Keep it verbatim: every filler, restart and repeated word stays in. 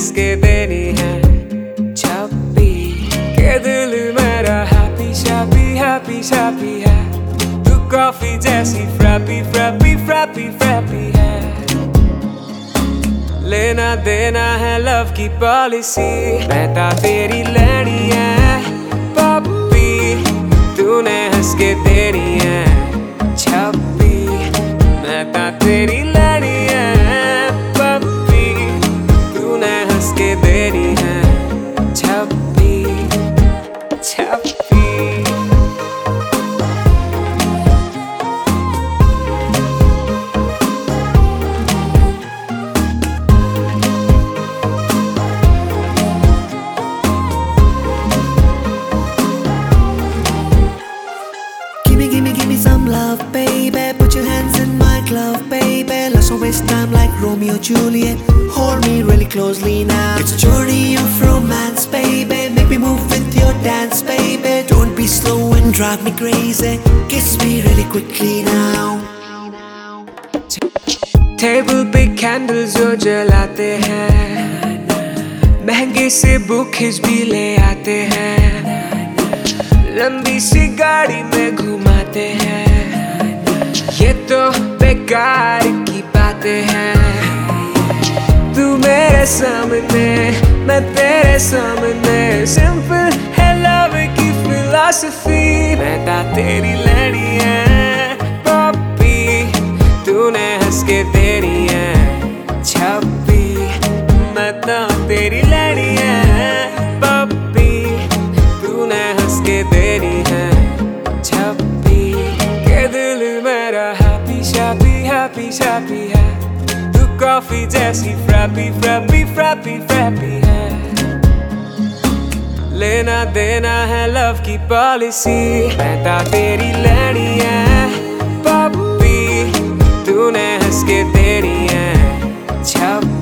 हंस के देनी है छप्पी के दिल मेरा हैप्पी शैप्पी हैप्पी शैप्पी है। तू कॉफी जैसी फ्रैपी फ्रैपी फ्रैपी फ्रैपी है। लेना देना है लव की पॉलिसी, मैं ता तेरी लड़ी है पप्पी, तूने हंस के देनी है छप्पी। मैं ता तेरी लड़ी है पप्पी, तूने हंस के देनी है छप्पी छप्पी। Gimme, gimme, gimme some love, baby. Put your hands in my glove, baby. Let's not waste time like Romeo Juliet. Hold me really closely now. It's a journey of romance, baby. Make me move with your dance, baby. Don't be slow and drive me crazy. Kiss me really quickly now. Table पे candle जो जलाते हैं, महंगे से bouquets भी ले आते हैं, लंबी सी गाड़ी में घुमाते हैं, ये तो बेकार की बातें हैं। तू मेरे सामने मैं तेरे सामने, सिंपल है लव की फिलॉसफी। मैं ता तेरी लड़ी है पप्पी, तूने हंस के देनी है छप्पी। मैं ता तेरी लड़ी है पप्पी, तूने हंस के देनी है छप्पी के दिल मेरा हैप्पी शैप्पी हैप्पी शैप्पी है। तू कॉफी जैसी फ्रैपी फ्रैपी फ्रैपी फ्रैपी है। लेना देना है लव की पॉलिसी, मैं ता तेरी लड़ी है पप्पी, तूने हंस के देनी है छप्पी।